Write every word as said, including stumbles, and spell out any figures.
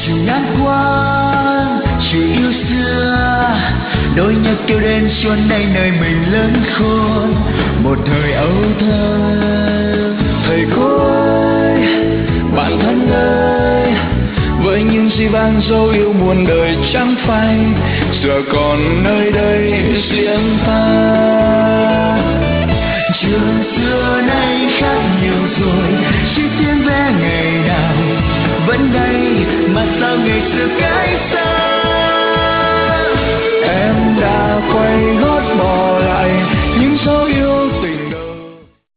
chừng ngàn qua chuyện yêu xưa, đôi nhạc kêu đến xuân đây nơi mình lớn khôn, một thời ấu thơ. Thầy cô ơi, bạn thân ơi, với những gì vang dấu yêu muôn đời chẳng phai, giờ còn nơi đây riêng ta. Trường xưa nay khác nhiều rồi, chỉ tiếng ve ngày nào vẫn đây, mà sao ngày xưa cách xa. Em đã quay